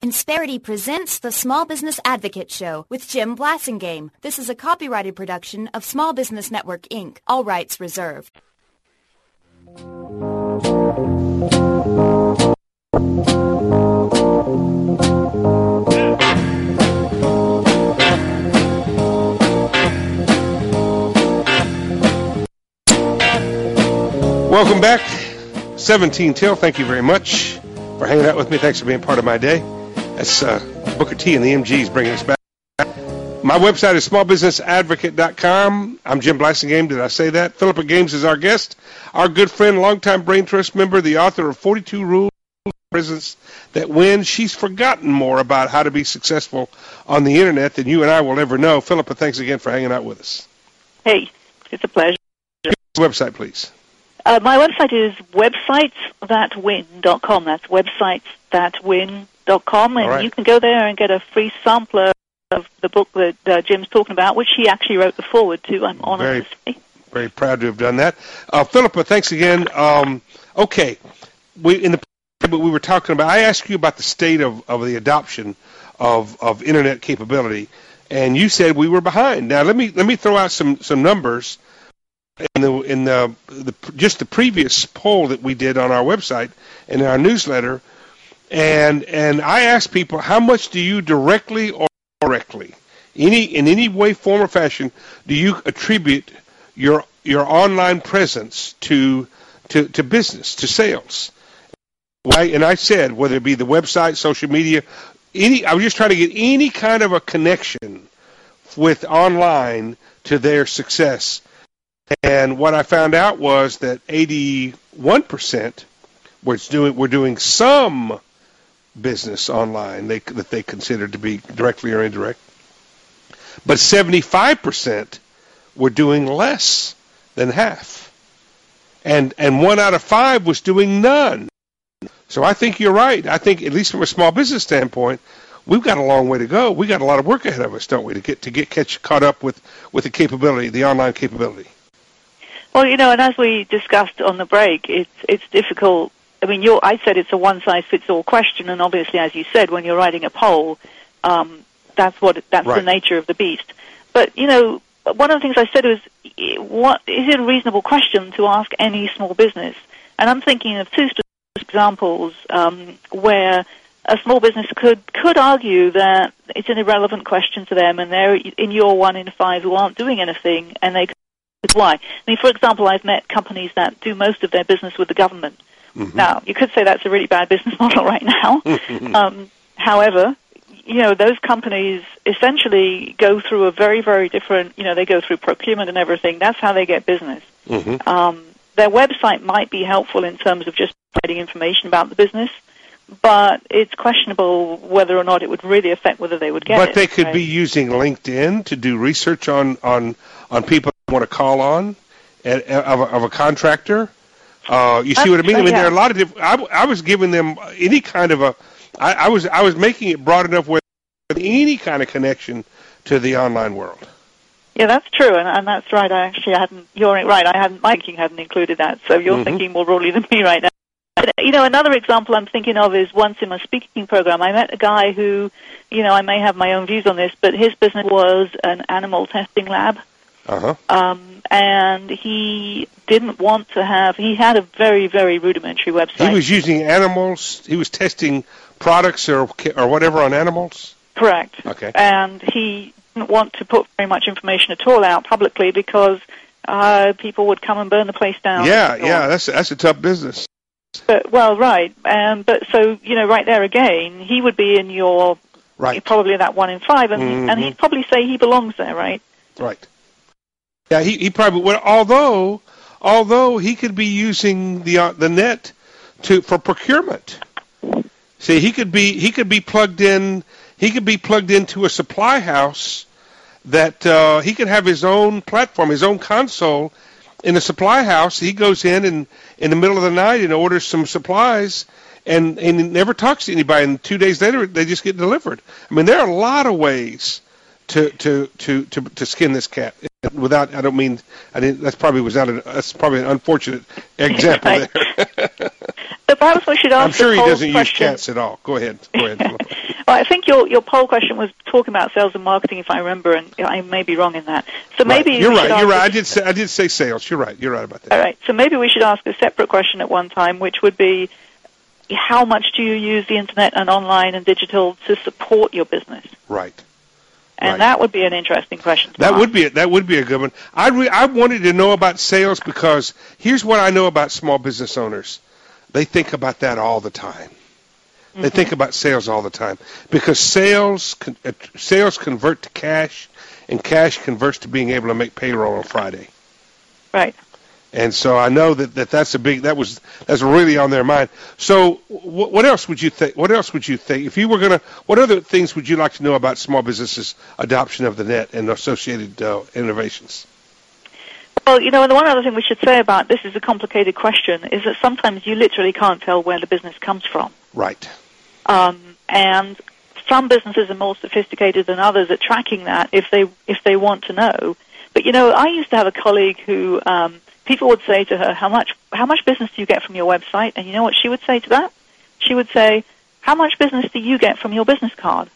Insperity presents the Small Business Advocate Show with Jim Blasingame. This is a copyrighted production of Small Business Network, Inc. All rights reserved. Welcome back. 17 till. Thank you very much for hanging out with me. Thanks for being part of my day. That's Booker T and the MGs bringing us back. My website is smallbusinessadvocate.com. I'm Jim Blasingame. Did I say that? Philippa Games is our guest. Our good friend, longtime Brain Trust member, the author of 42 Rules for Business That Win. She's forgotten more about how to be successful on the Internet than you and I will ever know. Philippa, thanks again for hanging out with us. Hey, it's a pleasure. Website, please. My website is websitesthatwin.com. That's websitesthatwin.com, and right. You can go there and get a free sampler of the book that Jim's talking about, which he actually wrote the foreword to. I'm honored to say. Very proud to have done that. Philippa, thanks again. Okay, we were talking about. I asked you about the state of the adoption of Internet capability, and you said we were behind. Now let me throw out some numbers. In just the previous poll that we did on our website and in our newsletter, and I asked people, how much do you directly or indirectly, in any way, form, or fashion, do you attribute your online presence to business, to sales? And I said, whether it be the website, social media, I was just trying to get any kind of a connection with online to their success. And what I found out was that 81% were doing some business online that they considered to be directly or indirect, but 75% were doing less than half, and 1 out of 5 was doing none. So I think you're right. I think, at least from a small business standpoint, we've got a long way to go. We got a lot of work ahead of us, don't we, to get caught up with the capability, the online capability. Well, and as we discussed on the break, it's difficult. I mean, I said it's a one-size-fits-all question, and obviously, as you said, when you're writing a poll, that's right. The nature of the beast. But, one of the things I said was, what is it a reasonable question to ask any small business? And I'm thinking of two specific examples where a small business could argue that it's an irrelevant question to them, and they're in your 1 in 5 who aren't doing anything, and they why. I mean, for example, I've met companies that do most of their business with the government. Mm-hmm. Now, you could say that's a really bad business model right now. However, those companies essentially go through a very, very different, they go through procurement and everything. That's how they get business. Mm-hmm. Their website might be helpful in terms of just providing information about the business, but it's questionable whether or not it would really affect whether they would get it. But they could be using LinkedIn to do research on people want to call on of a contractor. You see what I mean? I mean, there are a lot of different. I was giving them any kind of I was making it broad enough with any kind of connection to the online world. Yeah, that's true, and that's right. You're right. My thinking hadn't included that, so you're thinking more broadly than me right now. But, another example I'm thinking of is once in my speaking program, I met a guy who, I may have my own views on this, but his business was an animal testing lab. Uh-huh. And he didn't want to he had a very, very rudimentary website. He was using animals, he was testing products or whatever on animals? Correct. Okay. And he didn't want to put very much information at all out publicly because people would come and burn the place down. Yeah, that's a tough business. But, right. But so, right there again, he would be in your, probably that 1 in 5, and he'd probably say he belongs there, right? Right. Yeah, he probably would. Although he could be using the net for procurement. See, he could be plugged in. He could be plugged into a supply house that he could have his own platform, his own console in a supply house. He goes in the middle of the night and orders some supplies, and he never talks to anybody. And 2 days later, they just get delivered. I mean, there are a lot of ways to skin this cat. Without, I don't mean, that's probably an unfortunate example there. The perhaps we should ask I'm sure the he poll doesn't question. use cats at all. Go ahead. Well, I think your poll question was talking about sales and marketing, if I remember, and I may be wrong in that. So maybe You're right. I did say sales. You're right about that. All right. So maybe we should ask a separate question at one time, which would be, how much do you use the internet and online and digital to support your business? Right. And that would be an interesting question to ask. That would be a good one. I wanted to know about sales because here's what I know about small business owners. They think about that all the time. Mm-hmm. They think about sales all the time because sales convert to cash, and cash converts to being able to make payroll on Friday. Right. And so I know that's really on their mind. So what else would you think? What else would you think if you were going to? What other things would you like to know about small businesses' adoption of the net and associated innovations? Well, the one other thing we should say about this is a complicated question is that sometimes you literally can't tell where the business comes from. Right. And some businesses are more sophisticated than others at tracking that if they want to know. But I used to have a colleague who. People would say to her, how much business do you get from your website? And you know what she would say to that? She would say, how much business do you get from your business card?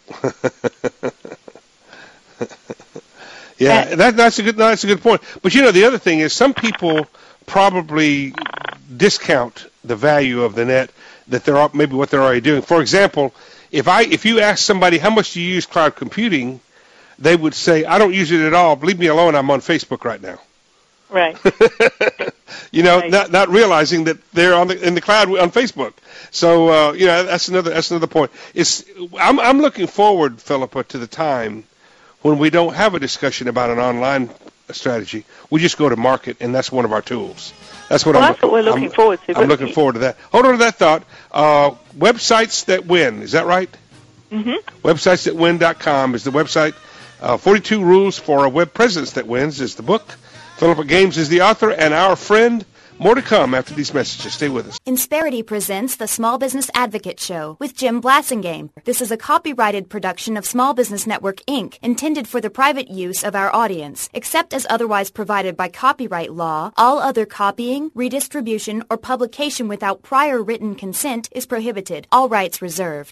Yeah, that's a good point. But the other thing is some people probably discount the value of the net that maybe what they're already doing. For example, if you ask somebody how much do you use cloud computing, they would say, I don't use it at all. Leave me alone. I'm on Facebook right now. Right. Right. Not realizing that they're in the cloud on Facebook. So that's another point. I'm looking forward, Philippa, to the time when we don't have a discussion about an online strategy. We just go to market, and that's one of our tools. That's what we're looking forward to. I'm looking forward to that. Hold on to that thought. Websites that win. Is that right? Mm-hmm. Websitesthatwin.com is the website. 42 Rules for a Web Presence That Wins is the book. Philippa Games is the author and our friend. More to come after these messages. Stay with us. Insperity presents the Small Business Advocate Show with Jim Blassingame. This is a copyrighted production of Small Business Network, Inc., intended for the private use of our audience. Except as otherwise provided by copyright law, all other copying, redistribution, or publication without prior written consent is prohibited. All rights reserved.